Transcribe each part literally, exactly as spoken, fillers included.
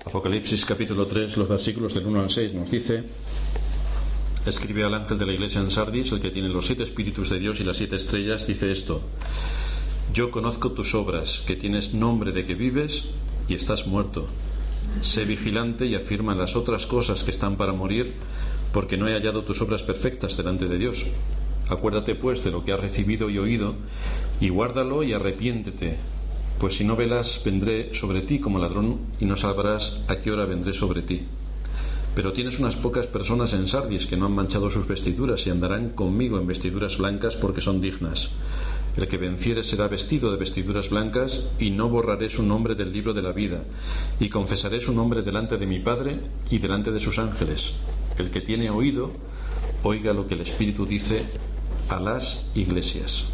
Apocalipsis capítulo tres, los versículos del uno al seis nos dice: escribe al ángel de la iglesia en Sardis, el que tiene los siete espíritus de Dios y las siete estrellas, dice esto: yo conozco tus obras, que tienes nombre de que vives y estás muerto. Sé vigilante y afirma las otras cosas que están para morir, porque no he hallado tus obras perfectas delante de Dios. Acuérdate pues de lo que has recibido y oído, y guárdalo y arrepiéntete, pues si no velas, vendré sobre ti como ladrón, y no sabrás a qué hora vendré sobre ti. Pero tienes unas pocas personas en Sardis que no han manchado sus vestiduras y andarán conmigo en vestiduras blancas, porque son dignas. El que venciere será vestido de vestiduras blancas, y no borraré su nombre del libro de la vida, y confesaré su nombre delante de mi Padre y delante de sus ángeles. El que tiene oído, oiga lo que el Espíritu dice a las iglesias.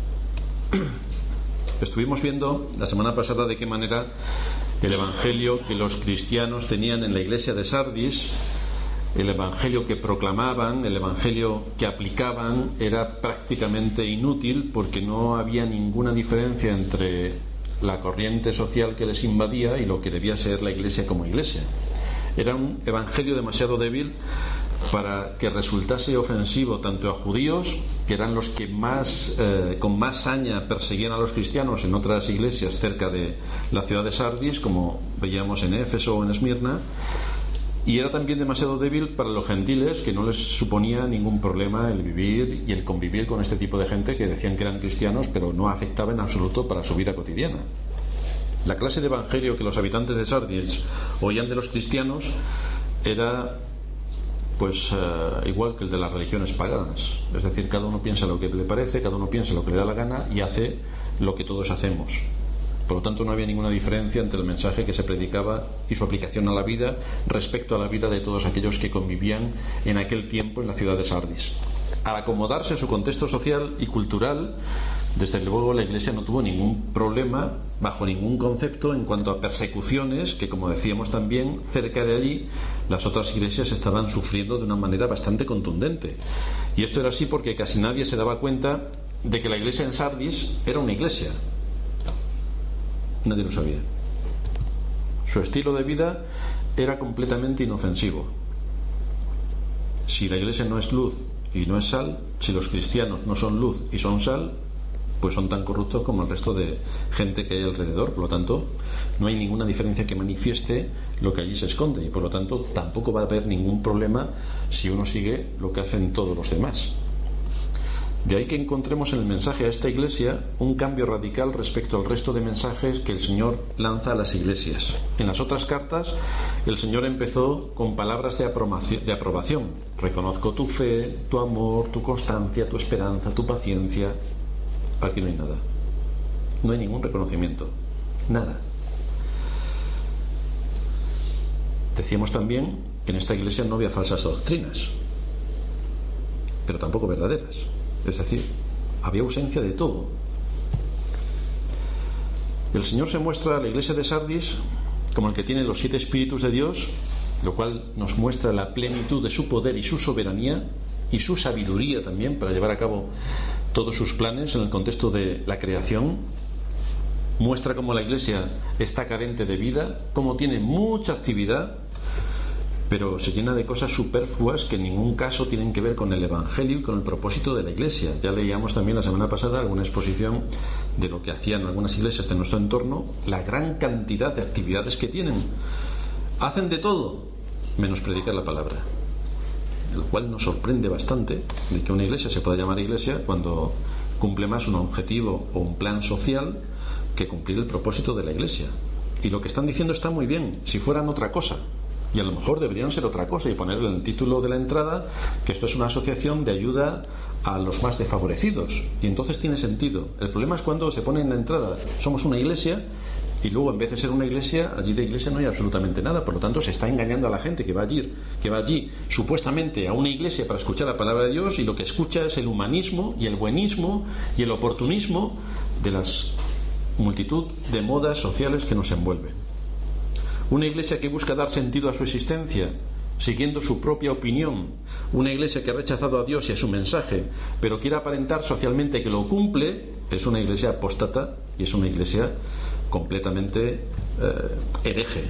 Estuvimos viendo la semana pasada de qué manera el evangelio que los cristianos tenían en la iglesia de Sardis, el evangelio que proclamaban, el evangelio que aplicaban, era prácticamente inútil, porque no había ninguna diferencia entre la corriente social que les invadía y lo que debía ser la iglesia como iglesia. Era un evangelio demasiado débil para que resultase ofensivo tanto a judíos, que eran los que más eh, con más saña perseguían a los cristianos en otras iglesias cerca de la ciudad de Sardis, como veíamos en Éfeso o en Esmirna, y era también demasiado débil para los gentiles, que no les suponía ningún problema el vivir y el convivir con este tipo de gente que decían que eran cristianos, pero no afectaba en absoluto para su vida cotidiana. La clase de evangelio que los habitantes de Sardis oían de los cristianos era pues uh, igual que el de las religiones paganas, es decir, cada uno piensa lo que le parece, cada uno piensa lo que le da la gana y hace lo que todos hacemos. Por lo tanto, no había ninguna diferencia entre el mensaje que se predicaba y su aplicación a la vida respecto a la vida de todos aquellos que convivían en aquel tiempo en la ciudad de Sardis. Al acomodarse a su contexto social y cultural, desde luego la Iglesia no tuvo ningún problema, bajo ningún concepto, en cuanto a persecuciones, que, como decíamos también, cerca de allí las otras iglesias estaban sufriendo de una manera bastante contundente. Y esto era así porque casi nadie se daba cuenta de que la iglesia en Sardis era una iglesia. Nadie lo sabía. Su estilo de vida era completamente inofensivo. Si la iglesia no es luz y no es sal, si los cristianos no son luz y son sal, pues son tan corruptos como el resto de gente que hay alrededor. Por lo tanto, no hay ninguna diferencia que manifieste lo que allí se esconde, y por lo tanto tampoco va a haber ningún problema si uno sigue lo que hacen todos los demás. De ahí que encontremos en el mensaje a esta iglesia un cambio radical respecto al resto de mensajes que el Señor lanza a las iglesias. En las otras cartas, el Señor empezó con palabras de aprobación, de aprobación. Reconozco tu fe, tu amor, tu constancia, tu esperanza, tu paciencia. Aquí no hay nada. No hay ningún reconocimiento. Nada. Decíamos también que en esta iglesia no había falsas doctrinas, pero tampoco verdaderas. Es decir, había ausencia de todo. El Señor se muestra a la iglesia de Sardis como el que tiene los siete espíritus de Dios, lo cual nos muestra la plenitud de su poder y su soberanía y su sabiduría también para llevar a cabo todos sus planes en el contexto de la creación. Muestra cómo la iglesia está carente de vida, cómo tiene mucha actividad, pero se llena de cosas superfluas que en ningún caso tienen que ver con el evangelio y con el propósito de la iglesia. Ya leíamos también la semana pasada alguna exposición de lo que hacían algunas iglesias de nuestro entorno, la gran cantidad de actividades que tienen. Hacen de todo menos predicar la palabra, lo cual nos sorprende bastante de que una iglesia se pueda llamar iglesia cuando cumple más un objetivo o un plan social que cumplir el propósito de la iglesia. Y lo que están diciendo está muy bien si fueran otra cosa, y a lo mejor deberían ser otra cosa y poner en el título de la entrada que esto es una asociación de ayuda a los más desfavorecidos, y entonces tiene sentido. El problema es cuando se pone en la entrada somos una iglesia, y luego en vez de ser una iglesia, allí de iglesia no hay absolutamente nada. Por lo tanto, se está engañando a la gente que va allí, que va allí supuestamente a una iglesia para escuchar la palabra de Dios, y lo que escucha es el humanismo y el buenismo y el oportunismo de las multitud de modas sociales que nos envuelven. Una iglesia que busca dar sentido a su existencia siguiendo su propia opinión, una iglesia que ha rechazado a Dios y a su mensaje, pero quiere aparentar socialmente que lo cumple, es una iglesia apóstata y es una iglesia completamente eh, hereje.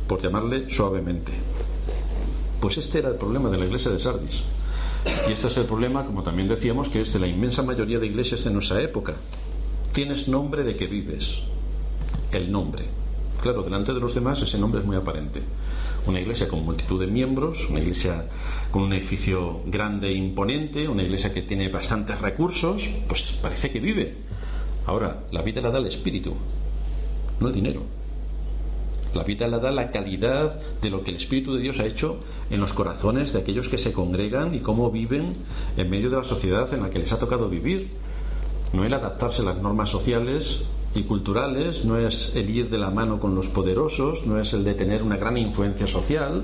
por llamarle suavemente. Pues este era el problema de la iglesia de Sardis. Y este es el problema, como también decíamos, que es de la inmensa mayoría de iglesias de nuestra época. Tienes nombre de que vives. El nombre. Claro, delante de los demás ese nombre es muy aparente. Una iglesia con multitud de miembros, una iglesia con un edificio grande e imponente, una iglesia que tiene bastantes recursos, pues parece que vive. Ahora, la vida la da el Espíritu, no el dinero. La vida la da la calidad de lo que el Espíritu de Dios ha hecho en los corazones de aquellos que se congregan y cómo viven en medio de la sociedad en la que les ha tocado vivir. No el adaptarse a las normas sociales y culturales, no es el ir de la mano con los poderosos, no es el de tener una gran influencia social.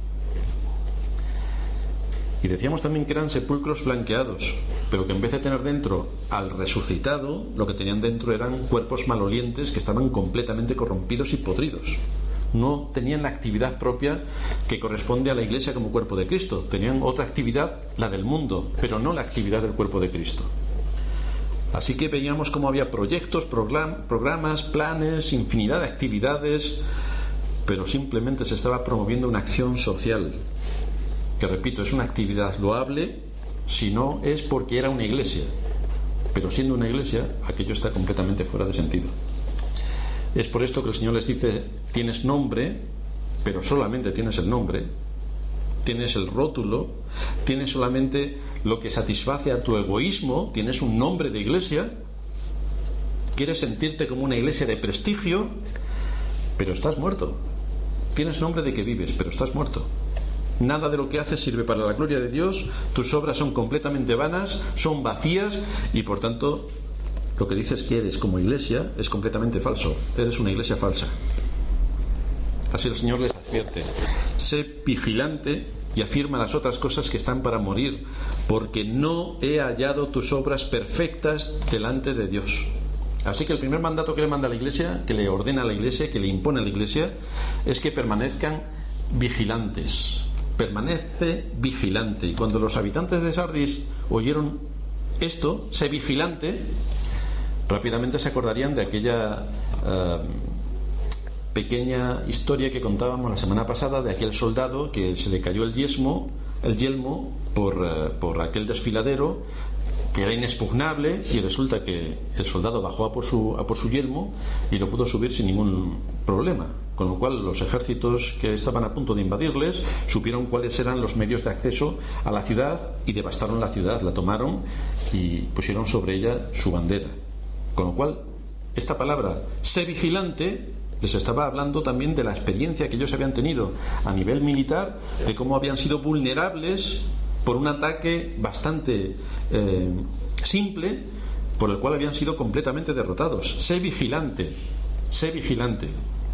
Y decíamos también que eran sepulcros blanqueados, pero que en vez de tener dentro al resucitado, lo que tenían dentro eran cuerpos malolientes que estaban completamente corrompidos y podridos. No tenían la actividad propia que corresponde a la iglesia como cuerpo de Cristo. Tenían otra actividad, la del mundo, pero no la actividad del cuerpo de Cristo. Así que veíamos cómo había proyectos, programas, planes, infinidad de actividades, pero simplemente se estaba promoviendo una acción social, que repito, es una actividad loable si no es porque era una iglesia, pero siendo una iglesia, aquello está completamente fuera de sentido. Es por esto que el Señor les dice: tienes nombre, pero solamente tienes el nombre, tienes el rótulo, tienes solamente lo que satisface a tu egoísmo, tienes un nombre de iglesia, quieres sentirte como una iglesia de prestigio, pero estás muerto. Tienes nombre de que vives, pero estás muerto. Nada de lo que haces sirve para la gloria de Dios, tus obras son completamente vanas, son vacías, y por tanto lo que dices que eres como iglesia es completamente falso. Eres una iglesia falsa. Así el Señor les advierte: sé vigilante y afirma las otras cosas que están para morir, porque no he hallado tus obras perfectas delante de Dios. Así que el primer mandato que le manda a la iglesia, que le ordena a la iglesia, que le impone a la iglesia, es que permanezcan vigilantes. Permanece vigilante. Y cuando los habitantes de Sardis oyeron esto, sé vigilante, rápidamente se acordarían de aquella uh, pequeña historia que contábamos la semana pasada de aquel soldado que se le cayó el yelmo, el yelmo por, uh, por aquel desfiladero que era inexpugnable, y resulta que el soldado bajó a por su, a por su yelmo y lo pudo subir sin ningún problema, con lo cual los ejércitos que estaban a punto de invadirles supieron cuáles eran los medios de acceso a la ciudad y devastaron la ciudad, la tomaron y pusieron sobre ella su bandera. Con lo cual, esta palabra, sé vigilante, les estaba hablando también de la experiencia que ellos habían tenido a nivel militar, de cómo habían sido vulnerables por un ataque bastante eh, simple, por el cual habían sido completamente derrotados. Sé vigilante, sé vigilante.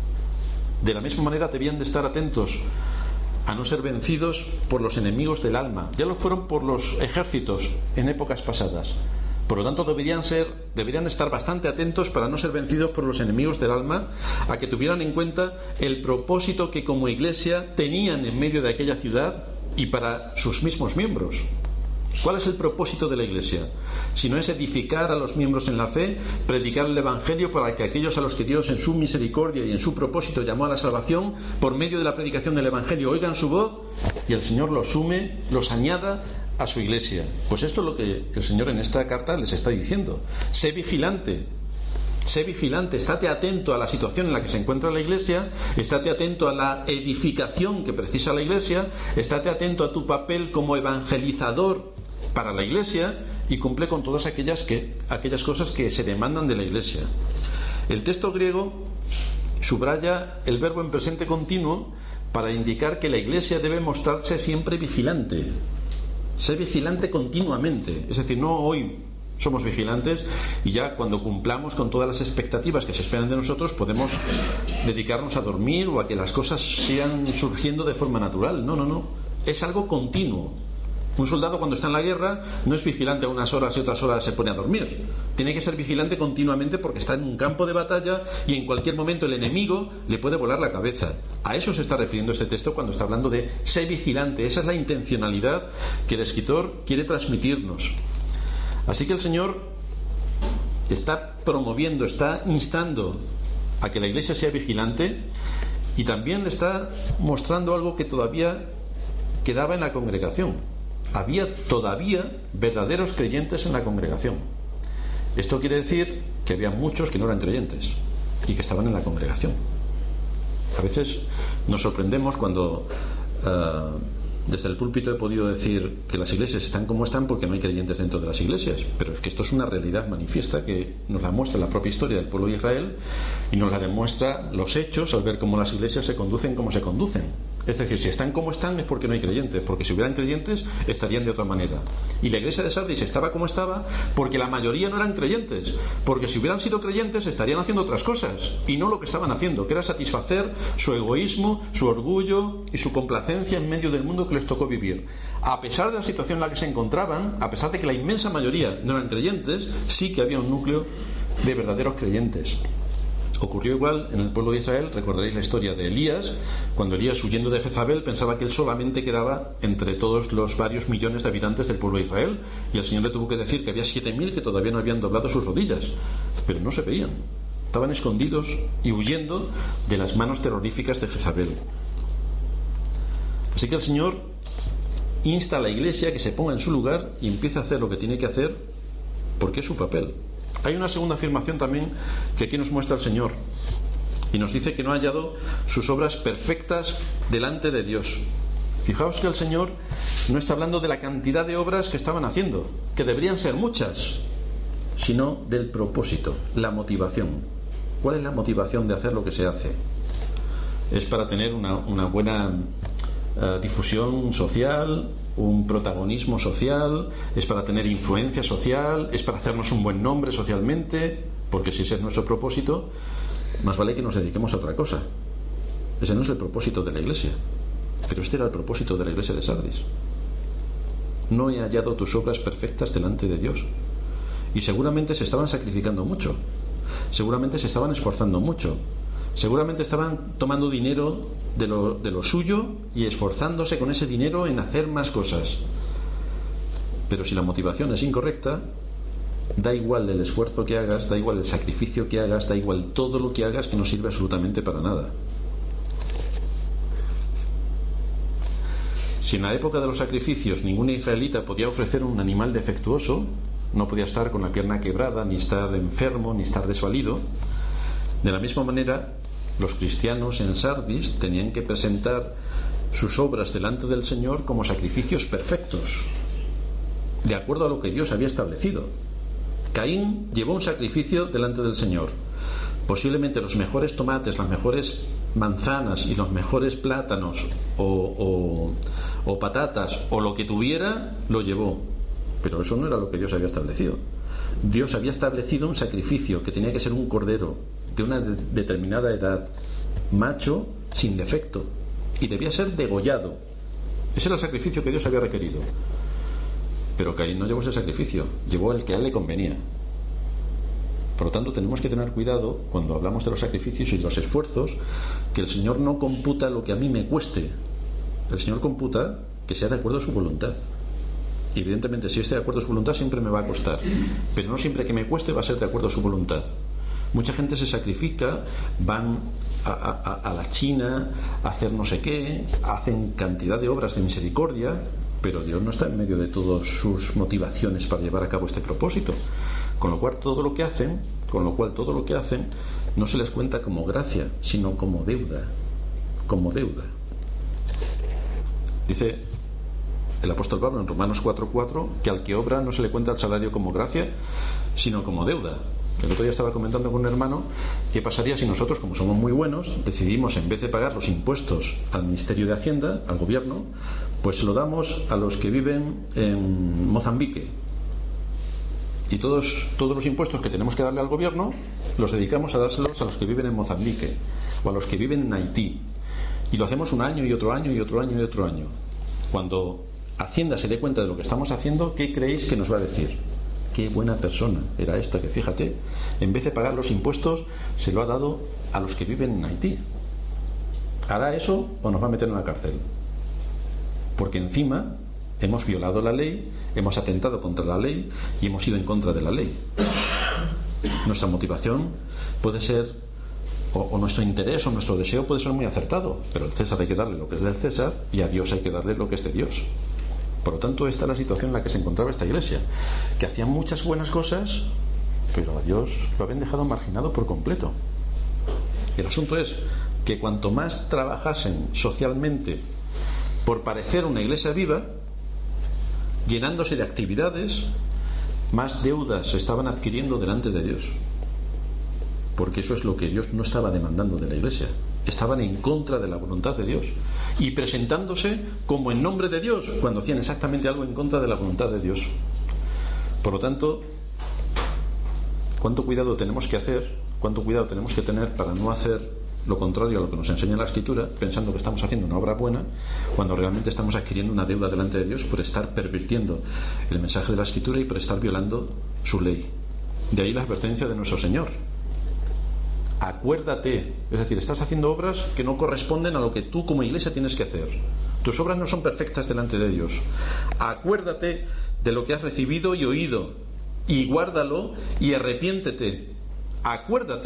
De la misma manera debían de estar atentos a no ser vencidos por los enemigos del alma. Ya lo fueron por los ejércitos en épocas pasadas. Por lo tanto, deberían ser, deberían estar bastante atentos para no ser vencidos por los enemigos del alma, a que tuvieran en cuenta el propósito que como iglesia tenían en medio de aquella ciudad y para sus mismos miembros. ¿Cuál es el propósito de la iglesia? Si no es edificar a los miembros en la fe, predicar el evangelio para que aquellos a los que Dios en su misericordia y en su propósito llamó a la salvación, por medio de la predicación del evangelio oigan su voz y el Señor los sume, los añada a su iglesia. Pues esto es lo que el Señor en esta carta les está diciendo. Sé vigilante, sé vigilante, estate atento a la situación en la que se encuentra la iglesia, estate atento a la edificación que precisa la iglesia, estate atento a tu papel como evangelizador para la iglesia y cumple con todas aquellas, que, aquellas cosas que se demandan de la iglesia. El texto griego subraya el verbo en presente continuo para indicar que la iglesia debe mostrarse siempre vigilante. Sé vigilante continuamente, es decir, no hoy somos vigilantes y ya cuando cumplamos con todas las expectativas que se esperan de nosotros podemos dedicarnos a dormir o a que las cosas sigan surgiendo de forma natural. No, no, no, es algo continuo. Un soldado cuando está en la guerra no es vigilante a unas horas y otras horas se pone a dormir. Tiene que ser vigilante continuamente porque está en un campo de batalla y en cualquier momento el enemigo le puede volar la cabeza. A eso se está refiriendo este texto cuando está hablando de ser vigilante. Esa es la intencionalidad que el escritor quiere transmitirnos. Así que el Señor está promoviendo, está instando a que la iglesia sea vigilante Y también le está mostrando algo que todavía quedaba en la congregación. Había todavía verdaderos creyentes en la congregación. Esto quiere decir que había muchos que no eran creyentes y que estaban en la congregación. A veces nos sorprendemos cuando uh, desde el púlpito he podido decir que las iglesias están como están porque no hay creyentes dentro de las iglesias, pero es que esto es una realidad manifiesta que nos la muestra la propia historia del pueblo de Israel y nos la demuestra los hechos al ver cómo las iglesias se conducen como se conducen. Es decir, si están como están es porque no hay creyentes, porque si hubieran creyentes estarían de otra manera. Y la iglesia de Sardis estaba como estaba porque la mayoría no eran creyentes, porque si hubieran sido creyentes estarían haciendo otras cosas y no lo que estaban haciendo, que era satisfacer su egoísmo, su orgullo y su complacencia en medio del mundo que les tocó vivir. A pesar de la situación en la que se encontraban, a pesar de que la inmensa mayoría no eran creyentes, sí que había un núcleo de verdaderos creyentes. Ocurrió igual en el pueblo de Israel. Recordaréis la historia de Elías, cuando Elías, huyendo de Jezabel, pensaba que él solamente quedaba entre todos los varios millones de habitantes del pueblo de Israel, y el Señor le tuvo que decir que había siete mil que todavía no habían doblado sus rodillas, pero no se veían, estaban escondidos y huyendo de las manos terroríficas de Jezabel. Así que el Señor insta a la iglesia a que se ponga en su lugar y empiece a hacer lo que tiene que hacer, porque es su papel. Hay una segunda afirmación también que aquí nos muestra el Señor y nos dice que no ha hallado sus obras perfectas delante de Dios. Fijaos que el Señor no está hablando de la cantidad de obras que estaban haciendo, que deberían ser muchas, sino del propósito, la motivación. ¿Cuál es la motivación de hacer lo que se hace? ¿Es para tener una, una buena uh, difusión social, un protagonismo social? ¿Es para tener influencia social? ¿Es para hacernos un buen nombre socialmente? Porque si ese es nuestro propósito, más vale que nos dediquemos a otra cosa. Ese no es el propósito de la iglesia, pero este era el propósito de la iglesia de Sardis. No he hallado tus obras perfectas delante de Dios. Y seguramente se estaban sacrificando mucho, seguramente se estaban esforzando mucho, seguramente estaban tomando dinero de lo, de lo suyo y esforzándose con ese dinero en hacer más cosas. Pero si la motivación es incorrecta, da igual el esfuerzo que hagas, da igual el sacrificio que hagas, da igual todo lo que hagas, que no sirve absolutamente para nada. Si en la época de los sacrificios ningún israelita podía ofrecer un animal defectuoso, no podía estar con la pierna quebrada, ni estar enfermo, ni estar desvalido, de la misma manera los cristianos en Sardis tenían que presentar sus obras delante del Señor como sacrificios perfectos, de acuerdo a lo que Dios había establecido. Caín llevó un sacrificio delante del Señor. Posiblemente los mejores tomates, las mejores manzanas y los mejores plátanos o, o, o patatas o lo que tuviera, lo llevó. Pero eso no era lo que Dios había establecido. Dios había establecido un sacrificio que tenía que ser un cordero de una de- determinada edad, macho, sin defecto, y debía ser degollado. Ese era el sacrificio que Dios había requerido. Pero Caín no llevó ese sacrificio, llevó el que a él le convenía. Por lo tanto, tenemos que tener cuidado cuando hablamos de los sacrificios y de los esfuerzos, que el Señor no computa lo que a mí me cueste. El Señor computa que sea de acuerdo a su voluntad. Y evidentemente, si esté de acuerdo a su voluntad, siempre me va a costar, pero no siempre que me cueste va a ser de acuerdo a su voluntad. Mucha gente se sacrifica, van a, a, a la China a hacer no sé qué, hacen cantidad de obras de misericordia, pero Dios no está en medio de todas sus motivaciones para llevar a cabo este propósito. Con lo cual todo lo que hacen, con lo cual todo lo que hacen no se les cuenta como gracia, sino como deuda, como deuda. Dice el apóstol Pablo en Romanos cuatro cuatro que al que obra no se le cuenta el salario como gracia, sino como deuda. El otro día estaba comentando con un hermano qué pasaría si nosotros, como somos muy buenos, decidimos, en vez de pagar los impuestos al Ministerio de Hacienda, al gobierno, pues se lo damos a los que viven en Mozambique. Y todos, todos los impuestos que tenemos que darle al gobierno los dedicamos a dárselos a los que viven en Mozambique o a los que viven en Haití. Y lo hacemos un año y otro año y otro año y otro año. Cuando Hacienda se dé cuenta de lo que estamos haciendo, ¿qué creéis que nos va a decir? Qué buena persona era esta, que fíjate, en vez de pagar los impuestos se lo ha dado a los que viven en Haití. ¿Hará eso o nos va a meter en la cárcel? Porque encima hemos violado la ley, hemos atentado contra la ley y hemos ido en contra de la ley. Nuestra motivación puede ser o, o nuestro interés o nuestro deseo puede ser muy acertado, pero al César hay que darle lo que es del César y a Dios hay que darle lo que es de Dios. Por lo tanto, esta es la situación en la que se encontraba esta iglesia, que hacían muchas buenas cosas, pero a Dios lo habían dejado marginado por completo. El asunto es que cuanto más trabajasen socialmente por parecer una iglesia viva, llenándose de actividades, más deudas se estaban adquiriendo delante de Dios, porque eso es lo que Dios no estaba demandando de la iglesia. Estaban en contra de la voluntad de Dios y presentándose como en nombre de Dios cuando hacían exactamente algo en contra de la voluntad de Dios. Por lo tanto, cuánto cuidado tenemos que hacer, cuánto cuidado tenemos que tener para no hacer lo contrario a lo que nos enseña la Escritura, pensando que estamos haciendo una obra buena, cuando realmente estamos adquiriendo una deuda delante de Dios por estar pervirtiendo el mensaje de la Escritura y por estar violando su ley. De ahí la advertencia de nuestro Señor: acuérdate. Es decir, estás haciendo obras que no corresponden a lo que tú como iglesia tienes que hacer. Tus obras no son perfectas delante de Dios. Acuérdate de lo que has recibido y oído, y guárdalo y arrepiéntete. Acuérdate.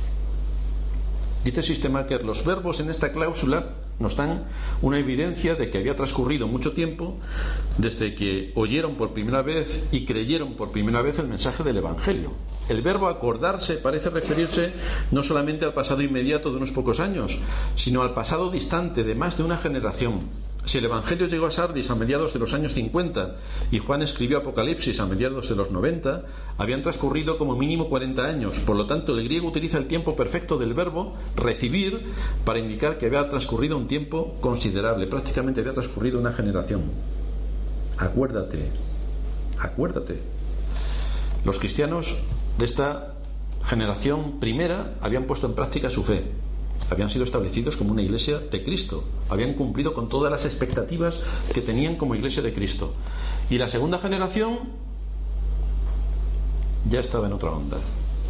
Dice Systemacher: los verbos en esta cláusula nos dan una evidencia de que había transcurrido mucho tiempo desde que oyeron por primera vez y creyeron por primera vez el mensaje del Evangelio. El verbo acordarse parece referirse no solamente al pasado inmediato de unos pocos años, sino al pasado distante de más de una generación. Si el Evangelio llegó a Sardis a mediados de los años cincuenta y Juan escribió Apocalipsis a mediados de los noventa, habían transcurrido como mínimo cuarenta años. Por lo tanto, el griego utiliza el tiempo perfecto del verbo recibir para indicar que había transcurrido un tiempo considerable, prácticamente había transcurrido una generación. Acuérdate, acuérdate. Los cristianos de esta generación primera habían puesto en práctica su fe. Habían sido establecidos como una iglesia de Cristo, habían cumplido con todas las expectativas que tenían como iglesia de Cristo. Y la segunda generación ya estaba en otra onda.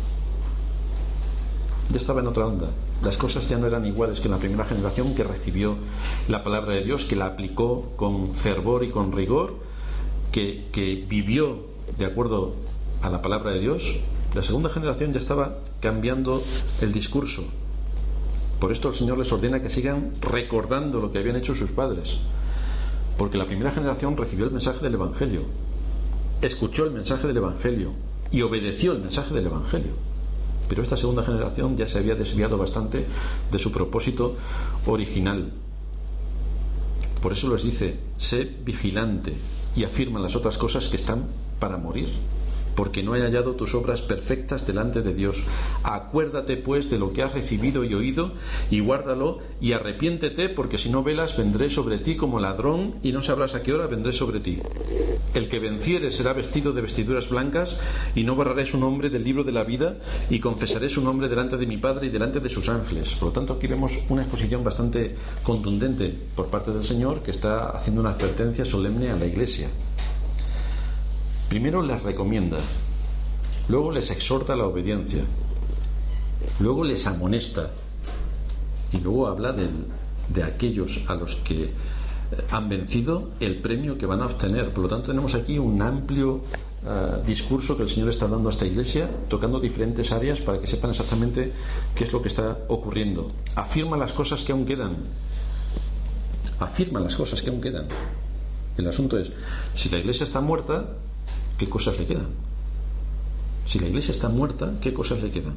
Ya estaba en otra onda. Las cosas ya no eran iguales que en la primera generación, que recibió la palabra de Dios, que la aplicó con fervor y con rigor, que, que vivió de acuerdo a la palabra de Dios. La segunda generación ya estaba cambiando el discurso. Por esto el Señor les ordena que sigan recordando lo que habían hecho sus padres, porque la primera generación recibió el mensaje del Evangelio, escuchó el mensaje del Evangelio y obedeció el mensaje del Evangelio. Pero esta segunda generación ya se había desviado bastante de su propósito original. Por eso les dice: sé vigilante y afirma las otras cosas que están para morir, porque no he hallado tus obras perfectas delante de Dios. Acuérdate pues de lo que has recibido y oído, y guárdalo, y arrepiéntete, porque si no velas vendré sobre ti como ladrón, y no sabrás a qué hora vendré sobre ti. El que venciere será vestido de vestiduras blancas, y no borraré su nombre del libro de la vida, y confesaré su nombre delante de mi Padre y delante de sus ángeles. Por lo tanto, aquí vemos una exposición bastante contundente por parte del Señor, que está haciendo una advertencia solemne a la Iglesia. Primero les recomienda, luego les exhorta a la obediencia, luego les amonesta y luego habla de, de aquellos a los que han vencido, el premio que van a obtener. Por lo tanto, tenemos aquí un amplio uh, discurso que el Señor está dando a esta iglesia, tocando diferentes áreas para que sepan exactamente qué es lo que está ocurriendo. Afirma las cosas que aún quedan. Afirma las cosas que aún quedan. El asunto es, si la iglesia está muerta, ¿qué cosas le quedan? Si la iglesia está muerta, ¿qué cosas le quedan?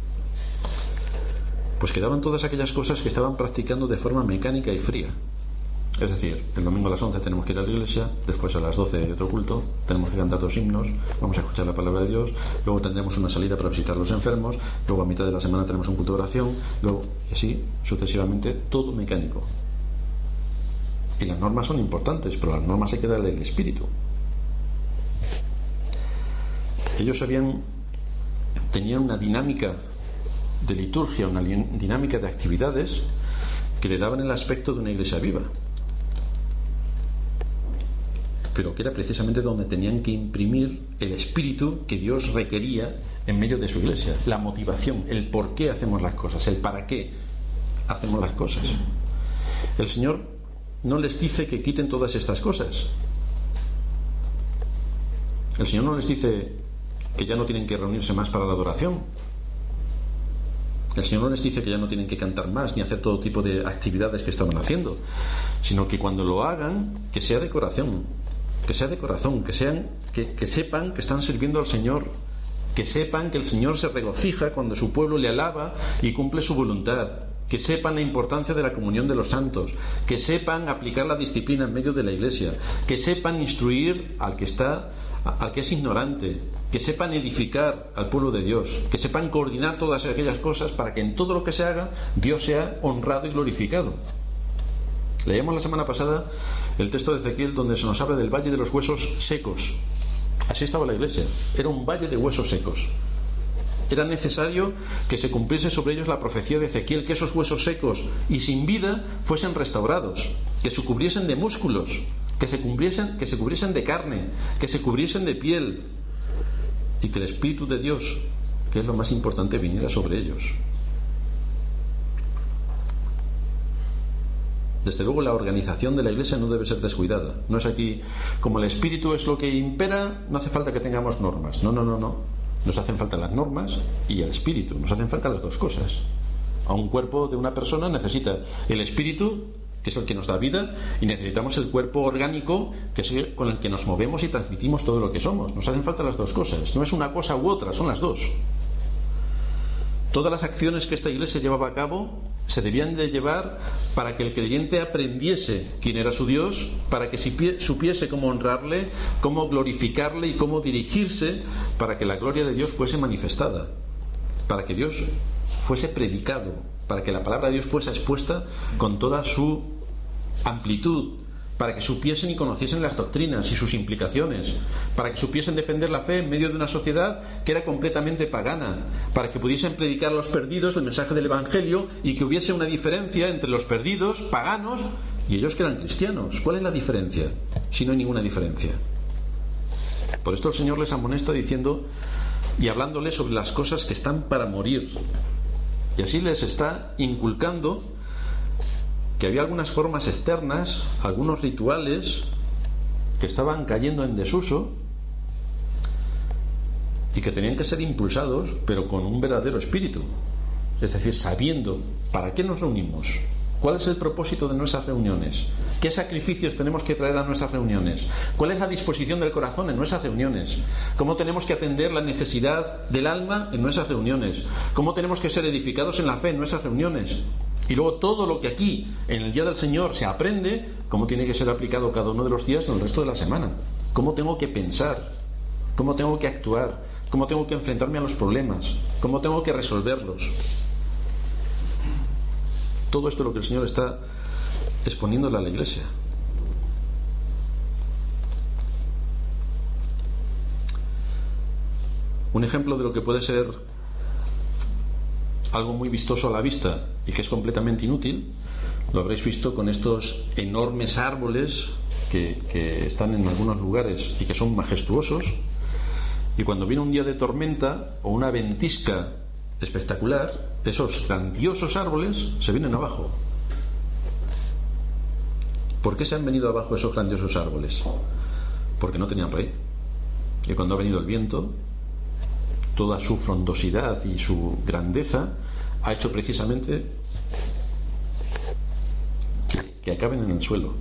Pues quedaban todas aquellas cosas que estaban practicando de forma mecánica y fría. Es decir, el domingo a las once tenemos que ir a la iglesia, después a las doce hay otro culto, tenemos que cantar dos himnos, vamos a escuchar la palabra de Dios, luego tendremos una salida para visitar a los enfermos, luego a mitad de la semana tenemos un culto de oración, luego, y así sucesivamente, todo mecánico. Y las normas son importantes, pero las normas hay que darle el espíritu. Ellos habían, tenían una dinámica de liturgia, una dinámica de actividades que le daban el aspecto de una iglesia viva, pero que era precisamente donde tenían que imprimir el espíritu que Dios requería en medio de su iglesia, la motivación, el por qué hacemos las cosas, el para qué hacemos las cosas. El Señor no les dice que quiten todas estas cosas. El Señor no les dice que ya no tienen que reunirse más para la adoración. El Señor no les dice que ya no tienen que cantar más ni hacer todo tipo de actividades que estaban haciendo, sino que cuando lo hagan, que sea de corazón, que sea de corazón, que sean, que, que sepan que están sirviendo al Señor, que sepan que el Señor se regocija cuando su pueblo le alaba y cumple su voluntad, que sepan la importancia de la comunión de los santos, que sepan aplicar la disciplina en medio de la iglesia, que sepan instruir al que está, al que es ignorante, que sepan edificar al pueblo de Dios, que sepan coordinar todas aquellas cosas para que en todo lo que se haga Dios sea honrado y glorificado. Leíamos la semana pasada el texto de Ezequiel donde se nos habla del valle de los huesos secos. Así estaba la iglesia, era un valle de huesos secos. Era necesario que se cumpliese sobre ellos la profecía de Ezequiel, que esos huesos secos y sin vida fuesen restaurados, que se cubriesen de músculos, que se cubriesen, que se cubriesen de carne, que se cubriesen de piel, y que el Espíritu de Dios, que es lo más importante, viniera sobre ellos. Desde luego la organización de la iglesia no debe ser descuidada. No es aquí, como el Espíritu es lo que impera, no hace falta que tengamos normas. No, no, no, no. Nos hacen falta las normas y el Espíritu. Nos hacen falta las dos cosas. A un cuerpo de una persona necesita el Espíritu, que es el que nos da vida, y necesitamos el cuerpo orgánico, que es con el que nos movemos y transmitimos todo lo que somos. Nos hacen falta las dos cosas. No es una cosa u otra, son las dos. Todas las acciones que esta iglesia llevaba a cabo se debían de llevar para que el creyente aprendiese quién era su Dios, para que supiese cómo honrarle, cómo glorificarle y cómo dirigirse para que la gloria de Dios fuese manifestada, para que Dios fuese predicado, para que la palabra de Dios fuese expuesta con toda su amplitud, para que supiesen y conociesen las doctrinas y sus implicaciones, para que supiesen defender la fe en medio de una sociedad que era completamente pagana, para que pudiesen predicar a los perdidos el mensaje del Evangelio y que hubiese una diferencia entre los perdidos, paganos, y ellos que eran cristianos. ¿Cuál es la diferencia? Si no hay ninguna diferencia. Por esto el Señor les amonesta diciendo y hablándoles sobre las cosas que están para morir. Y así les está inculcando que había algunas formas externas, algunos rituales que estaban cayendo en desuso y que tenían que ser impulsados, pero con un verdadero espíritu. Es decir, sabiendo para qué nos reunimos, cuál es el propósito de nuestras reuniones, qué sacrificios tenemos que traer a nuestras reuniones, cuál es la disposición del corazón en nuestras reuniones, cómo tenemos que atender la necesidad del alma en nuestras reuniones, cómo tenemos que ser edificados en la fe en nuestras reuniones. Y luego todo lo que aquí, en el día del Señor, se aprende, cómo tiene que ser aplicado cada uno de los días en el resto de la semana. Cómo tengo que pensar, cómo tengo que actuar, cómo tengo que enfrentarme a los problemas, cómo tengo que resolverlos. Todo esto es lo que el Señor está exponiéndole a la iglesia. Un ejemplo de lo que puede ser algo muy vistoso a la vista y que es completamente inútil, lo habréis visto con estos enormes árboles que, que están en algunos lugares y que son majestuosos, y cuando viene un día de tormenta o una ventisca espectacular, esos grandiosos árboles se vienen abajo. ¿Por qué se han venido abajo esos grandiosos árboles? Porque no tenían raíz, y cuando ha venido el viento, toda su frondosidad y su grandeza ha hecho precisamente que, que acaben en el suelo.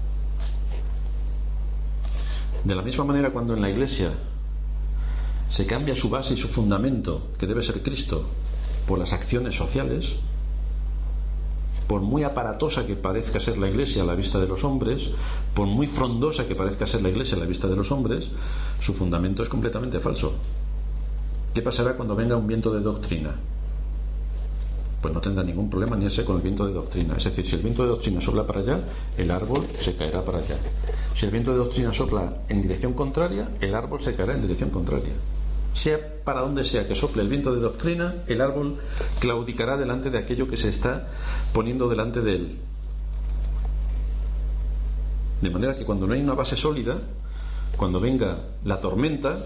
De la misma manera, cuando en la iglesia se cambia su base y su fundamento, que debe ser Cristo, por las acciones sociales, por muy aparatosa que parezca ser la iglesia a la vista de los hombres, por muy frondosa que parezca ser la iglesia a la vista de los hombres, su fundamento es completamente falso. ¿Qué pasará cuando venga un viento de doctrina? Pues no tendrá ningún problema ni ese con el viento de doctrina. Es decir, si el viento de doctrina sopla para allá, el árbol se caerá para allá. Si el viento de doctrina sopla en dirección contraria, el árbol se caerá en dirección contraria. Sea para donde sea que sople el viento de doctrina, el árbol claudicará delante de aquello que se está poniendo delante de él. De manera que cuando no hay una base sólida, cuando venga la tormenta,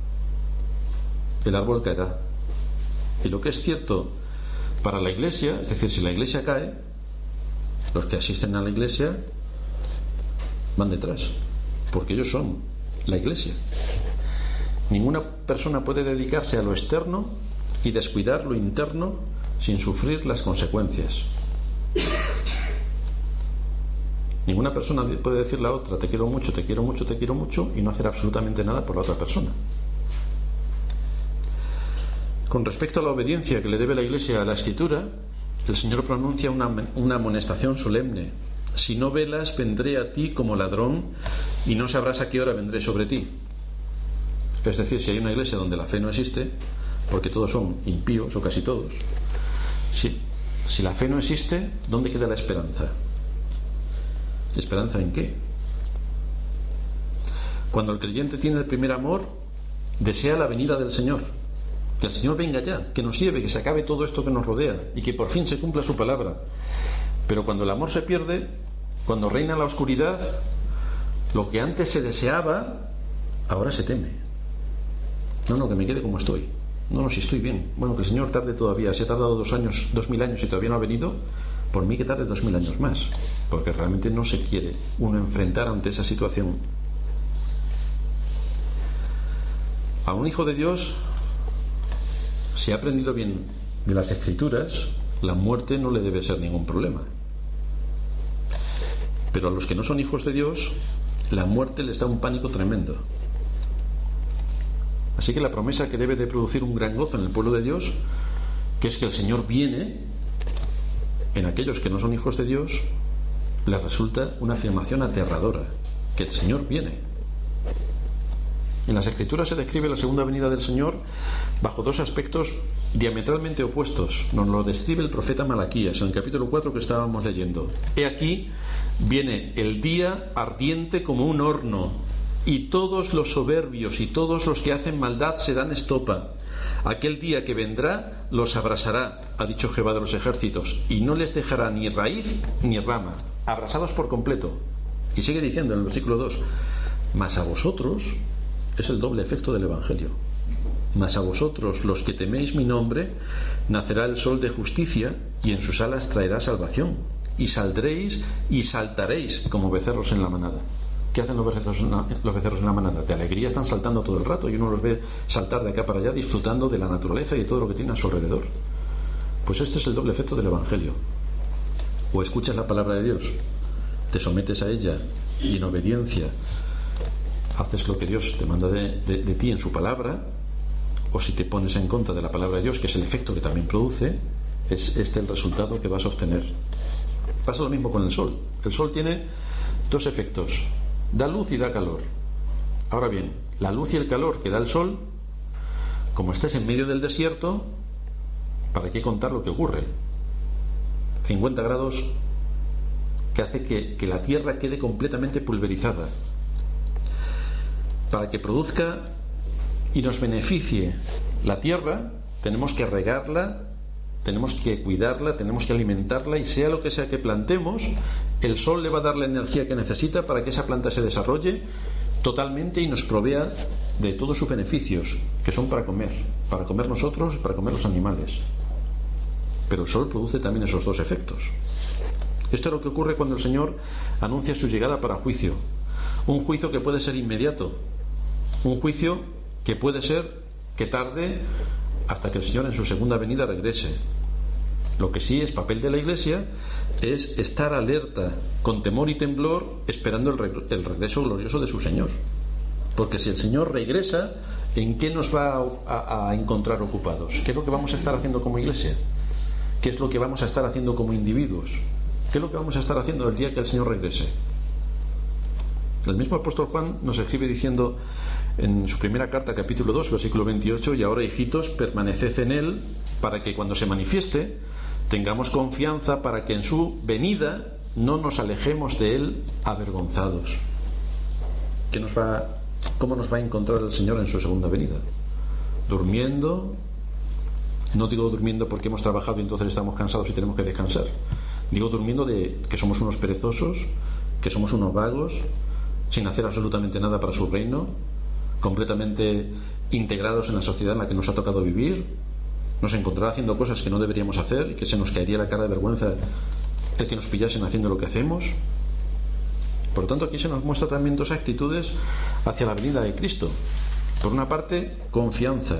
el árbol caerá. Y lo que es cierto para la iglesia, es decir, si la iglesia cae, los que asisten a la iglesia van detrás, porque ellos son la iglesia. Ninguna persona puede dedicarse a lo externo y descuidar lo interno sin sufrir las consecuencias. Ninguna persona puede decirle a otra: te quiero mucho, te quiero mucho, te quiero mucho, y no hacer absolutamente nada por la otra persona. Con respecto a la obediencia que le debe la Iglesia a la Escritura, el Señor pronuncia una, una amonestación solemne: si no velas, vendré a ti como ladrón, y no sabrás a qué hora vendré sobre ti. Es decir, si hay una iglesia donde la fe no existe, porque todos son impíos, o casi todos, si, si la fe no existe, ¿dónde queda la esperanza? ¿Esperanza en qué? Cuando el creyente tiene el primer amor, desea la venida del Señor, que el Señor venga ya, que nos lleve, que se acabe todo esto que nos rodea y que por fin se cumpla su palabra. Pero cuando el amor se pierde, cuando reina la oscuridad, lo que antes se deseaba, ahora se teme. No, no, que me quede como estoy. No, no, si estoy bien. Bueno, que el Señor tarde todavía. Si ha tardado dos años, dos mil años y todavía no ha venido, por mí que tarde dos mil años más. Porque realmente no se quiere uno enfrentar ante esa situación. A un hijo de Dios, si ha aprendido bien de las Escrituras, la muerte no le debe ser ningún problema. Pero a los que no son hijos de Dios, la muerte les da un pánico tremendo. Así que la promesa que debe de producir un gran gozo en el pueblo de Dios, que es que el Señor viene, en aquellos que no son hijos de Dios, les resulta una afirmación aterradora, que el Señor viene. En las Escrituras se describe la segunda venida del Señor bajo dos aspectos diametralmente opuestos. Nos lo describe el profeta Malaquías en el capítulo cuatro que estábamos leyendo. He aquí, viene el día ardiente como un horno, y todos los soberbios y todos los que hacen maldad serán estopa. Aquel día que vendrá los abrasará, ha dicho Jehová de los ejércitos, y no les dejará ni raíz ni rama, abrasados por completo. Y sigue diciendo en el versículo dos: mas a vosotros, es el doble efecto del Evangelio, mas a vosotros, los que teméis mi nombre, nacerá el sol de justicia, y en sus alas traerá salvación, y saldréis y saltaréis como becerros en la manada. ¿Qué hacen los becerros en la, los becerros en la manada? De alegría están saltando todo el rato, y uno los ve saltar de acá para allá, disfrutando de la naturaleza y de todo lo que tiene a su alrededor. Pues este es el doble efecto del Evangelio. O escuchas la palabra de Dios, te sometes a ella, y en obediencia haces lo que Dios te manda de, de, de ti en su palabra, o si te pones en contra de la palabra de Dios, que es el efecto que también produce, es este el resultado que vas a obtener. Pasa lo mismo con el sol. El sol tiene dos efectos: da luz y da calor. Ahora bien, la luz y el calor que da el sol, como estés en medio del desierto, ¿para qué contar lo que ocurre? cincuenta grados que hace que, que la tierra quede completamente pulverizada. Para que produzca y nos beneficie la tierra, tenemos que regarla, tenemos que cuidarla, tenemos que alimentarla, y sea lo que sea que plantemos, el sol le va a dar la energía que necesita para que esa planta se desarrolle totalmente y nos provea de todos sus beneficios, que son para comer, para comer nosotros, para comer los animales. Pero el sol produce también esos dos efectos. Esto es lo que ocurre cuando el Señor anuncia su llegada para juicio. Un juicio que puede ser inmediato, un juicio que puede ser que tarde hasta que el Señor en su segunda venida regrese. Lo que sí es papel de la Iglesia es estar alerta, con temor y temblor, esperando el, reg- el regreso glorioso de su Señor. Porque si el Señor regresa, ¿en qué nos va a, a, a encontrar ocupados? ¿Qué es lo que vamos a estar haciendo como Iglesia? ¿Qué es lo que vamos a estar haciendo como individuos? ¿Qué es lo que vamos a estar haciendo el día que el Señor regrese? El mismo apóstol Juan nos escribe diciendo en su primera carta, capítulo dos, versículo veintiocho: y ahora, hijitos, permaneced en él, para que cuando se manifieste tengamos confianza, para que en su venida no nos alejemos de él avergonzados. ¿Qué nos va, cómo nos va a encontrar el Señor en su segunda venida? ¿Durmiendo? No digo durmiendo porque hemos trabajado y entonces estamos cansados y tenemos que descansar. Digo durmiendo de que somos unos perezosos, que somos unos vagos, sin hacer absolutamente nada para su reino, completamente integrados en la sociedad en la que nos ha tocado vivir. Nos encontrará haciendo cosas que no deberíamos hacer y que se nos caería la cara de vergüenza el que nos pillasen haciendo lo que hacemos. Por lo tanto, aquí se nos muestra también dos actitudes hacia la venida de Cristo. Por una parte, confianza.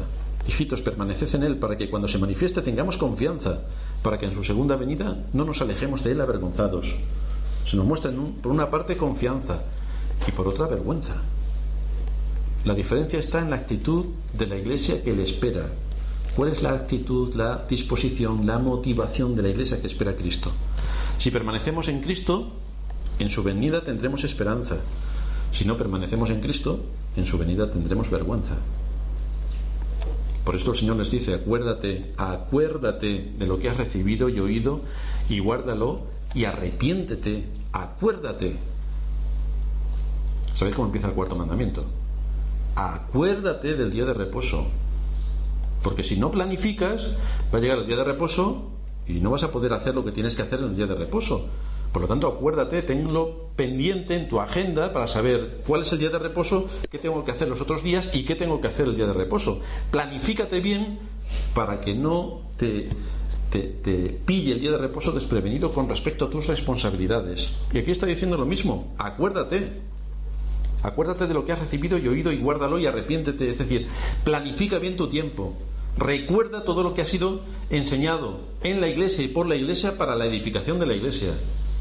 Hijitos, permaneced en Él, para que cuando se manifieste tengamos confianza, para que en su segunda venida no nos alejemos de Él avergonzados. Se nos muestra en un, por una parte confianza y por otra vergüenza. La diferencia está en la actitud de la Iglesia que le espera. ¿Cuál es la actitud, la disposición, la motivación de la Iglesia que espera a Cristo? Si permanecemos en Cristo, en su venida tendremos esperanza. Si no permanecemos en Cristo, en su venida tendremos vergüenza. Por esto el Señor les dice: acuérdate, acuérdate de lo que has recibido y oído, y guárdalo, y arrepiéntete, acuérdate. ¿Sabéis cómo empieza el cuarto mandamiento? Acuérdate del día de reposo. Porque si no planificas, va a llegar el día de reposo y no vas a poder hacer lo que tienes que hacer en el día de reposo. Por lo tanto, acuérdate, tenlo pendiente en tu agenda para saber cuál es el día de reposo, qué tengo que hacer los otros días y qué tengo que hacer el día de reposo. Planifícate bien para que no te, te, te pille el día de reposo desprevenido con respecto a tus responsabilidades. Y aquí está diciendo lo mismo: acuérdate. Acuérdate de lo que has recibido y oído, y guárdalo y arrepiéntete. Es decir, planifica bien tu tiempo. Recuerda todo lo que ha sido enseñado en la Iglesia y por la Iglesia para la edificación de la Iglesia.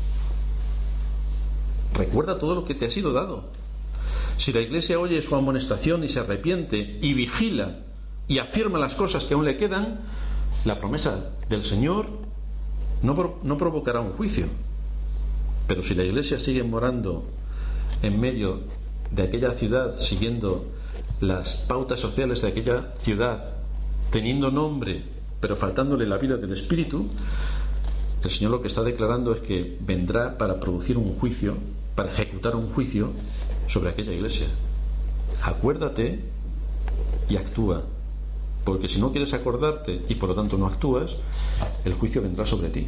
Recuerda todo lo que te ha sido dado. Si la Iglesia oye su amonestación y se arrepiente y vigila y afirma las cosas que aún le quedan, la promesa del Señor no, no provocará un juicio. Pero si la Iglesia sigue morando en medio de aquella ciudad, siguiendo las pautas sociales de aquella ciudad, teniendo nombre pero faltándole la vida del Espíritu, el Señor lo que está declarando es que vendrá para producir un juicio, para ejecutar un juicio sobre aquella iglesia. Acuérdate y actúa, porque si no quieres acordarte y por lo tanto no actúas, el juicio vendrá sobre ti.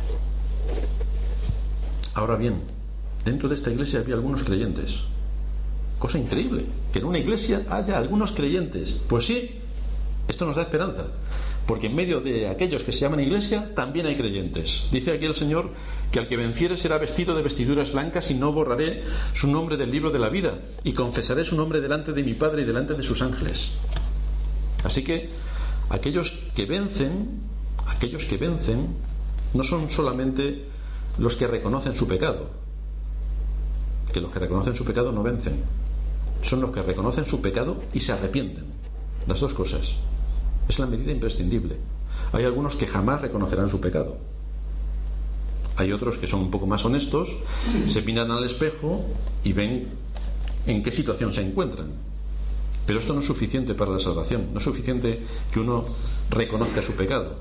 Ahora bien, dentro de esta iglesia había algunos creyentes. Cosa increíble, que en una iglesia haya algunos creyentes. Pues sí, esto nos da esperanza, porque en medio de aquellos que se llaman iglesia también hay creyentes. Dice aquí el Señor que al que venciere será vestido de vestiduras blancas, y no borraré su nombre del libro de la vida, y confesaré su nombre delante de mi Padre y delante de sus ángeles. Así que aquellos que vencen, aquellos que vencen no son solamente los que reconocen su pecado, que los que reconocen su pecado no vencen, son los que reconocen su pecado y se arrepienten. Las dos cosas. Es la medida imprescindible. Hay algunos que jamás reconocerán su pecado. Hay otros que son un poco más honestos, se miran al espejo y ven en qué situación se encuentran. Pero esto no es suficiente para la salvación. No es suficiente que uno reconozca su pecado.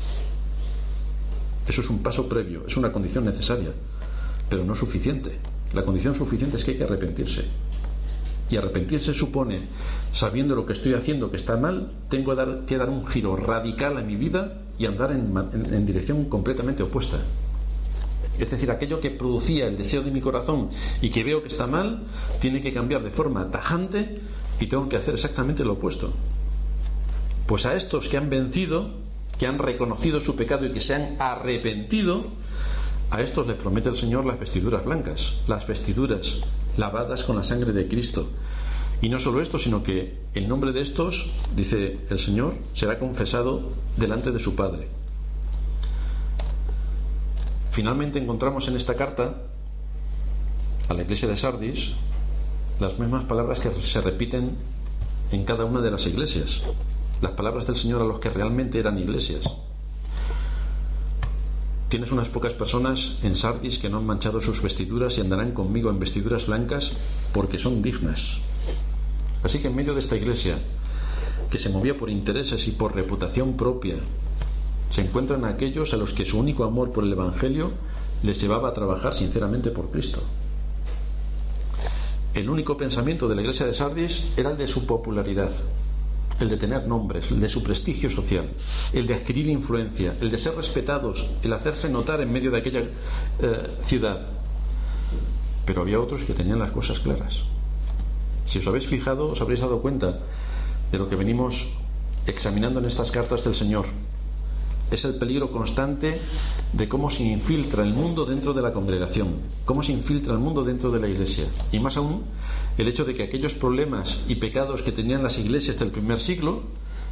Eso es un paso previo, es una condición necesaria, pero no suficiente. La condición suficiente es que hay que arrepentirse. Y arrepentirse supone, sabiendo lo que estoy haciendo que está mal, tengo que dar, que dar un giro radical a mi vida y andar en, en, en dirección completamente opuesta. Es decir, aquello que producía el deseo de mi corazón y que veo que está mal, tiene que cambiar de forma tajante y tengo que hacer exactamente lo opuesto. Pues a estos que han vencido, que han reconocido su pecado y que se han arrepentido, a estos les promete el Señor las vestiduras blancas, las vestiduras lavadas con la sangre de Cristo. Y no solo esto, sino que el nombre de estos, dice el Señor, será confesado delante de su Padre. Finalmente encontramos en esta carta a la iglesia de Sardis las mismas palabras que se repiten en cada una de las iglesias, las palabras del Señor a los que realmente eran iglesias. Tienes unas pocas personas en Sardis que no han manchado sus vestiduras y andarán conmigo en vestiduras blancas porque son dignas. Así que en medio de esta iglesia, que se movía por intereses y por reputación propia, se encuentran aquellos a los que su único amor por el Evangelio les llevaba a trabajar sinceramente por Cristo. El único pensamiento de la iglesia de Sardis era el de su popularidad, el de tener nombres, el de su prestigio social, el de adquirir influencia, el de ser respetados, el hacerse notar en medio de aquella eh, ciudad. Pero había otros que tenían las cosas claras. Si os habéis fijado, os habréis dado cuenta de lo que venimos examinando en estas cartas del Señor. Es el peligro constante de cómo se infiltra el mundo dentro de la congregación, cómo se infiltra el mundo dentro de la iglesia. Y más aún, el hecho de que aquellos problemas y pecados que tenían las iglesias del primer siglo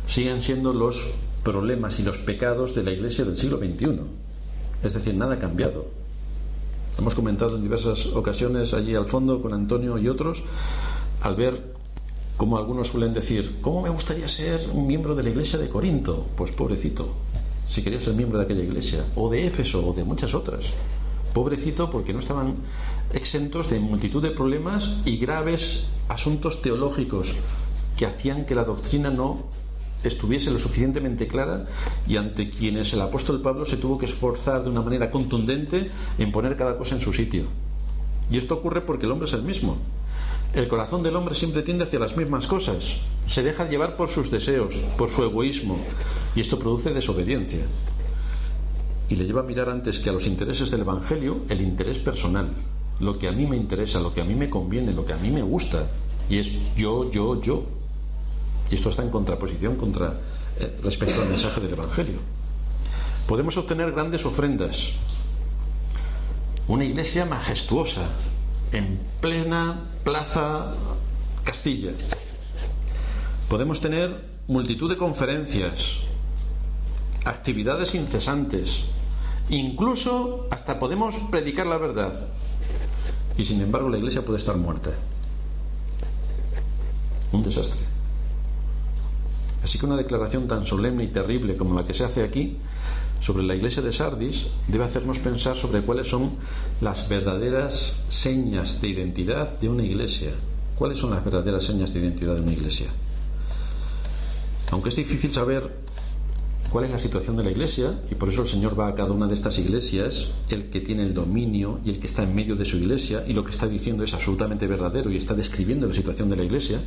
siguen siendo los problemas y los pecados de la iglesia del siglo veintiuno. Es decir, nada ha cambiado. Hemos comentado en diversas ocasiones allí al fondo con Antonio y otros, al ver como algunos suelen decir, ¿cómo me gustaría ser un miembro de la iglesia de Corinto? Pues pobrecito, si quería ser miembro de aquella iglesia, o de Éfeso, o de muchas otras. Pobrecito, porque no estaban exentos de multitud de problemas y graves asuntos teológicos que hacían que la doctrina no estuviese lo suficientemente clara, y ante quienes el apóstol Pablo se tuvo que esforzar de una manera contundente en poner cada cosa en su sitio. Y esto ocurre porque el hombre es el mismo. El corazón del hombre siempre tiende hacia las mismas cosas, se deja llevar por sus deseos, por su egoísmo, y esto produce desobediencia y le lleva a mirar antes que a los intereses del Evangelio el interés personal, lo que a mí me interesa, lo que a mí me conviene, lo que a mí me gusta, y es yo, yo, yo. Y esto está en contraposición contra eh, respecto al mensaje del Evangelio. Podemos obtener grandes ofrendas, una iglesia majestuosa en plena plaza Castilla. Podemos tener multitud de conferencias, actividades incesantes, incluso hasta podemos predicar la verdad, y sin embargo la iglesia puede estar muerta. Un desastre. Así que una declaración tan solemne y terrible como la que se hace aquí sobre la iglesia de Sardis debe hacernos pensar sobre cuáles son las verdaderas señas de identidad de una iglesia. ¿Cuáles son las verdaderas señas de identidad de una iglesia? Aunque es difícil saber cuál es la situación de la iglesia, y por eso el Señor va a cada una de estas iglesias, el que tiene el dominio y el que está en medio de su iglesia, y lo que está diciendo es absolutamente verdadero y está describiendo la situación de la iglesia.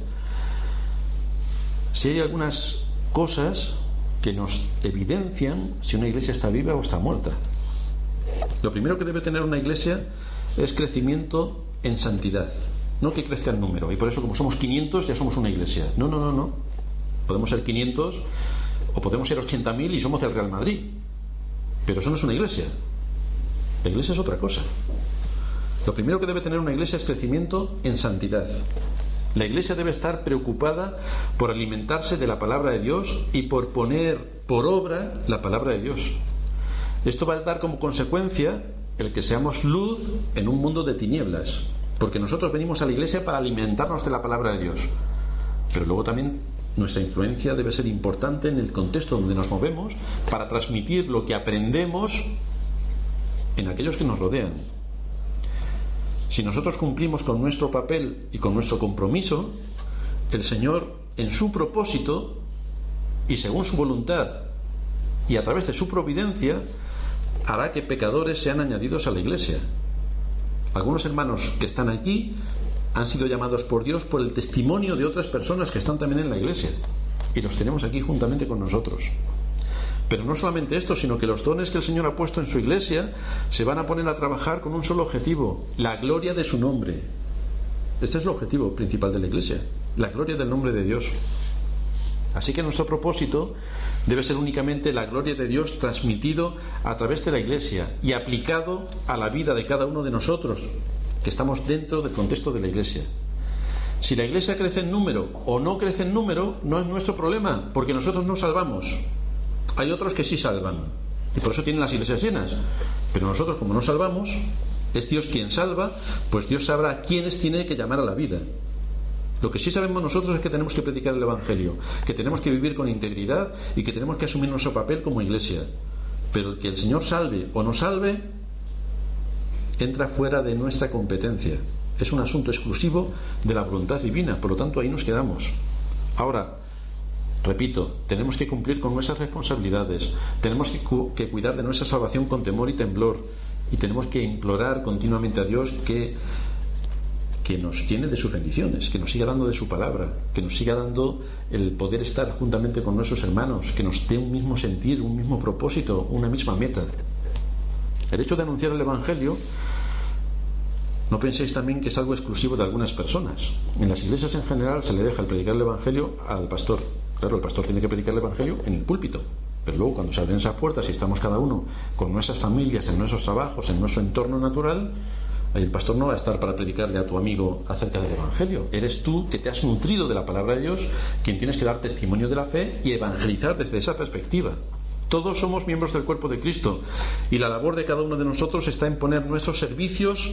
Si hay algunas cosas que nos evidencian si una iglesia está viva o está muerta. Lo primero que debe tener una iglesia es crecimiento en santidad, no que crezca el número, y por eso como somos quinientos ya somos una iglesia. No, no, no, no. Podemos ser quinientos o podemos ser ochenta mil y somos del Real Madrid, pero eso no es una iglesia. La iglesia es otra cosa. Lo primero que debe tener una iglesia es crecimiento en santidad. La iglesia debe estar preocupada por alimentarse de la palabra de Dios y por poner por obra la palabra de Dios. Esto va a dar como consecuencia el que seamos luz en un mundo de tinieblas, porque nosotros venimos a la iglesia para alimentarnos de la palabra de Dios, pero luego también nuestra influencia debe ser importante en el contexto donde nos movemos para transmitir lo que aprendemos en aquellos que nos rodean. Si nosotros cumplimos con nuestro papel y con nuestro compromiso, el Señor, en su propósito y según su voluntad y a través de su providencia, hará que pecadores sean añadidos a la iglesia. Algunos hermanos que están aquí han sido llamados por Dios por el testimonio de otras personas que están también en la iglesia, y los tenemos aquí juntamente con nosotros. Pero no solamente esto, sino que los dones que el Señor ha puesto en su iglesia se van a poner a trabajar con un solo objetivo: la gloria de su nombre. Este es el objetivo principal de la iglesia, la gloria del nombre de Dios. Así que nuestro propósito debe ser únicamente la gloria de Dios transmitido a través de la iglesia y aplicado a la vida de cada uno de nosotros que estamos dentro del contexto de la iglesia. Si la iglesia crece en número o no crece en número, no es nuestro problema, porque nosotros no salvamos. Hay otros que sí salvan y por eso tienen las iglesias llenas, pero nosotros, como no salvamos, es Dios quien salva, pues Dios sabrá a quiénes tiene que llamar a la vida. Lo que sí sabemos nosotros es que tenemos que predicar el Evangelio, que tenemos que vivir con integridad y que tenemos que asumir nuestro papel como iglesia. Pero el que el Señor salve o no salve entra fuera de nuestra competencia. Es un asunto exclusivo de la voluntad divina, por lo tanto ahí nos quedamos. Ahora, repito, tenemos que cumplir con nuestras responsabilidades, tenemos que, cu- que cuidar de nuestra salvación con temor y temblor, y tenemos que implorar continuamente a Dios que, que nos llene de sus bendiciones, que nos siga dando de su palabra, que nos siga dando el poder estar juntamente con nuestros hermanos, que nos dé un mismo sentir, un mismo propósito, una misma meta. El hecho de anunciar el Evangelio, no penséis también que es algo exclusivo de algunas personas. En las iglesias en general se le deja el predicar el Evangelio al pastor. Claro, el pastor tiene que predicar el Evangelio en el púlpito, pero luego cuando se abren esas puertas y estamos cada uno con nuestras familias, en nuestros trabajos, en nuestro entorno natural, El pastor no va a estar para predicarle a tu amigo acerca del Evangelio. Eres tú, que te has nutrido de la palabra de Dios, quien tienes que dar testimonio de la fe y evangelizar desde esa perspectiva. Todos somos miembros del cuerpo de Cristo y la labor de cada uno de nosotros está en poner nuestros servicios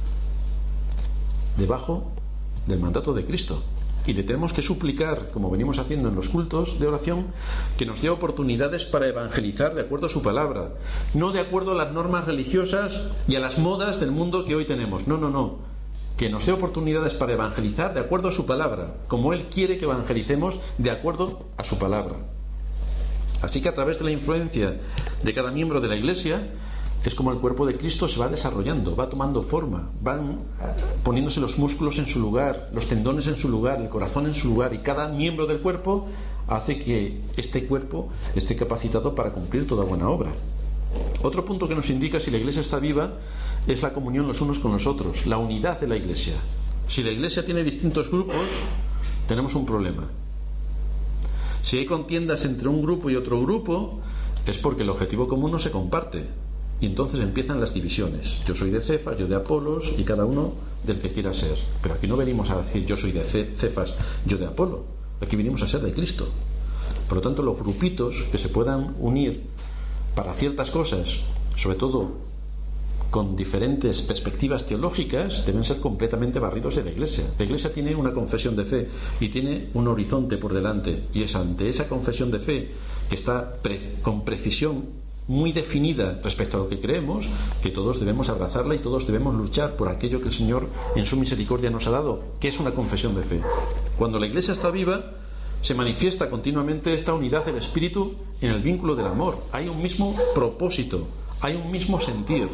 debajo del mandato de Cristo. Y le tenemos que suplicar, como venimos haciendo en los cultos de oración, que nos dé oportunidades para evangelizar de acuerdo a su palabra, no de acuerdo a las normas religiosas y a las modas del mundo que hoy tenemos. No, no, no. Que nos dé oportunidades para evangelizar de acuerdo a su palabra, como Él quiere que evangelicemos de acuerdo a su palabra. Así que a través de la influencia de cada miembro de la Iglesia, es como el cuerpo de Cristo se va desarrollando, va tomando forma, van poniéndose los músculos en su lugar, los tendones en su lugar, el corazón en su lugar, y cada miembro del cuerpo hace que este cuerpo esté capacitado para cumplir toda buena obra. Otro punto que nos indica si la Iglesia está viva es la comunión los unos con los otros, la unidad de la Iglesia. Si la Iglesia tiene distintos grupos, tenemos un problema. Si hay contiendas entre un grupo y otro grupo, es porque el objetivo común no se comparte. Y entonces empiezan las divisiones. Yo soy de Cefas, yo de Apolos, y cada uno del que quiera ser. Pero aquí no venimos a decir yo soy de Cefas, yo de Apolo. Aquí venimos a ser de Cristo. Por lo tanto, los grupitos que se puedan unir para ciertas cosas, sobre todo con diferentes perspectivas teológicas, deben ser completamente barridos de la Iglesia. La Iglesia tiene una confesión de fe y tiene un horizonte por delante, y es ante esa confesión de fe, que está pre- con precisión muy definida respecto a lo que creemos, que todos debemos abrazarla y todos debemos luchar por aquello que el Señor en su misericordia nos ha dado, que es una confesión de fe. Cuando la Iglesia está viva, se manifiesta continuamente esta unidad del Espíritu en el vínculo del amor. Hay un mismo propósito, hay un mismo sentir.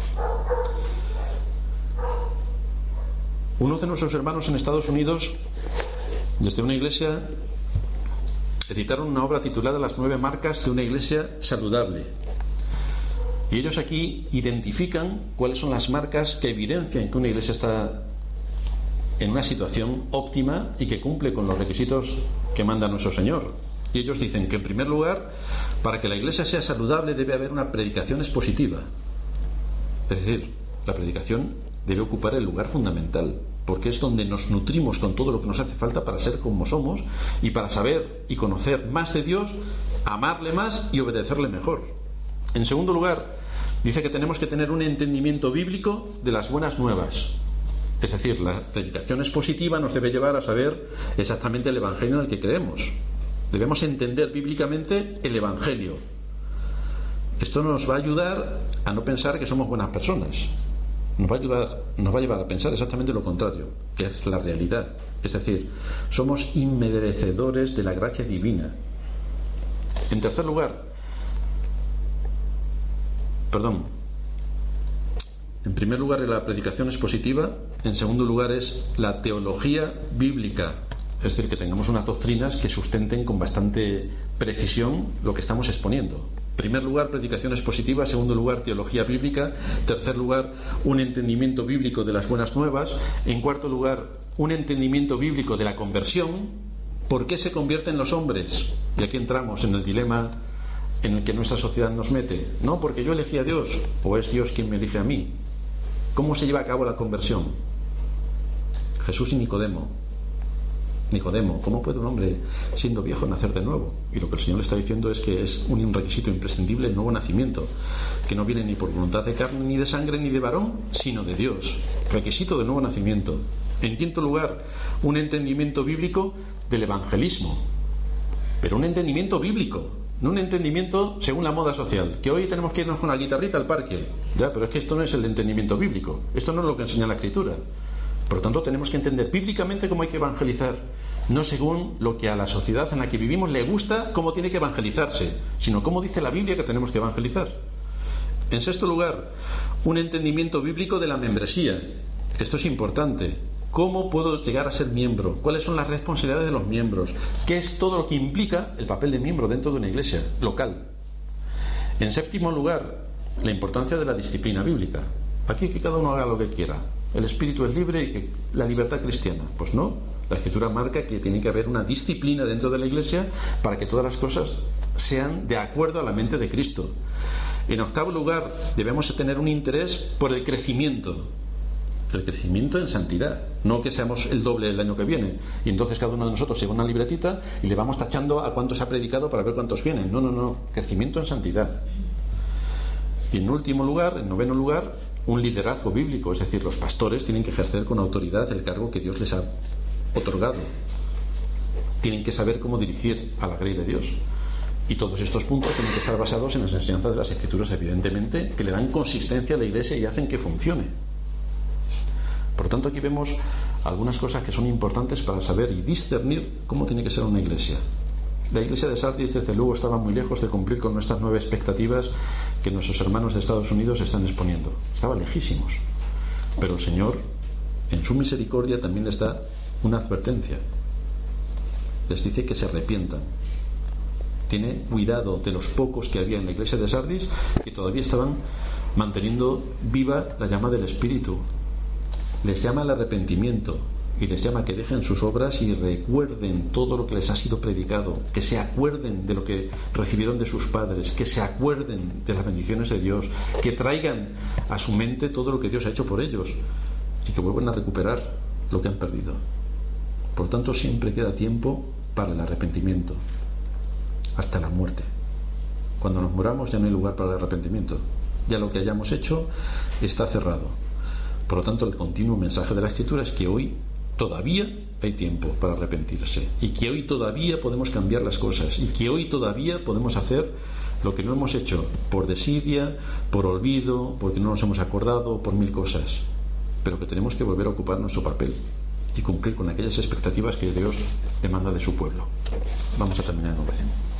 Uno de nuestros hermanos en Estados Unidos, desde una iglesia, editaron una obra titulada Las nueve marcas de una iglesia saludable. Y ellos aquí identifican cuáles son las marcas que evidencian que una iglesia está en una situación óptima y que cumple con los requisitos que manda nuestro Señor. Y ellos dicen que, en primer lugar, para que la iglesia sea saludable debe haber una predicación expositiva. Es decir, la predicación debe ocupar el lugar fundamental, porque es donde nos nutrimos con todo lo que nos hace falta para ser como somos y para saber y conocer más de Dios, amarle más y obedecerle mejor. En segundo lugar, dice que tenemos que tener un entendimiento bíblico de las buenas nuevas. Es decir, la predicación expositiva nos debe llevar a saber exactamente el Evangelio en el que creemos. Debemos entender bíblicamente el Evangelio. Esto nos va a ayudar a no pensar que somos buenas personas. Nos va a ayudar, nos va a llevar a pensar exactamente lo contrario, que es la realidad. Es decir, somos inmerecedores de la gracia divina. En tercer lugar, perdón, en primer lugar la predicación expositiva, en segundo lugar es la teología bíblica. Es decir, que tengamos unas doctrinas que sustenten con bastante precisión lo que estamos exponiendo. En primer lugar, predicación expositiva. En segundo lugar, teología bíblica. En tercer lugar, un entendimiento bíblico de las buenas nuevas. En cuarto lugar, un entendimiento bíblico de la conversión. ¿Por qué se convierten los hombres? Y aquí entramos en el dilema en el que nuestra sociedad nos mete. No, porque yo elegí a Dios, o es Dios quien me elige a mí. ¿Cómo se lleva a cabo la conversión? Jesús y Nicodemo. Nicodemo, ¿cómo puede un hombre siendo viejo nacer de nuevo? Y lo que el Señor le está diciendo es que es un requisito imprescindible el nuevo nacimiento, que no viene ni por voluntad de carne, ni de sangre, ni de varón, sino de Dios. Requisito del nuevo nacimiento. En quinto lugar, un entendimiento bíblico del evangelismo, pero un entendimiento bíblico, no un entendimiento según la moda social, que hoy tenemos que irnos con la guitarrita al parque. Ya, pero es que esto no es el entendimiento bíblico, esto no es lo que enseña la Escritura. Por lo tanto, tenemos que entender bíblicamente cómo hay que evangelizar, no según lo que a la sociedad en la que vivimos le gusta cómo tiene que evangelizarse, sino cómo dice la Biblia que tenemos que evangelizar. En sexto lugar, un entendimiento bíblico de la membresía. Esto es importante. ¿Cómo puedo llegar a ser miembro? ¿Cuáles son las responsabilidades de los miembros? ¿Qué es todo lo que implica el papel de miembro dentro de una iglesia local? En séptimo lugar, la importancia de la disciplina bíblica. Aquí que cada uno haga lo que quiera. El espíritu es libre y que la libertad cristiana. Pues no, la Escritura marca que tiene que haber una disciplina dentro de la iglesia para que todas las cosas sean de acuerdo a la mente de Cristo. En octavo lugar, debemos tener un interés por el crecimiento. El crecimiento en santidad, no que seamos el doble el año que viene y entonces cada uno de nosotros lleva una libretita y le vamos tachando a cuántos ha predicado para ver cuántos vienen. No, no, no, crecimiento en santidad. Y en último lugar, en noveno lugar, un liderazgo bíblico, es decir, los pastores tienen que ejercer con autoridad el cargo que Dios les ha otorgado. Tienen que saber cómo dirigir a la grey de Dios. Y todos estos puntos tienen que estar basados en las enseñanzas de las Escrituras, evidentemente, que le dan consistencia a la Iglesia y hacen que funcione. Por lo tanto, aquí vemos algunas cosas que son importantes para saber y discernir cómo tiene que ser una iglesia. La iglesia de Sardis, desde luego, estaba muy lejos de cumplir con nuestras nuevas expectativas que nuestros hermanos de Estados Unidos están exponiendo. Estaba lejísimos. Pero el Señor, en su misericordia, también les da una advertencia. Les dice que se arrepientan. Tiene cuidado de los pocos que había en la iglesia de Sardis que todavía estaban manteniendo viva la llama del Espíritu. Les llama al arrepentimiento y les llama a que dejen sus obras y recuerden todo lo que les ha sido predicado, que se acuerden de lo que recibieron de sus padres, que se acuerden de las bendiciones de Dios, que traigan a su mente todo lo que Dios ha hecho por ellos y que vuelvan a recuperar lo que han perdido. Por tanto, siempre queda tiempo para el arrepentimiento hasta la muerte. Cuando nos muramos ya no hay lugar para el arrepentimiento, ya lo que hayamos hecho está cerrado. Por lo tanto, el continuo mensaje de la Escritura es que hoy todavía hay tiempo para arrepentirse y que hoy todavía podemos cambiar las cosas y que hoy todavía podemos hacer lo que no hemos hecho por desidia, por olvido, porque no nos hemos acordado, por mil cosas, pero que tenemos que volver a ocupar nuestro papel y cumplir con aquellas expectativas que Dios demanda de su pueblo. Vamos a terminar en oración.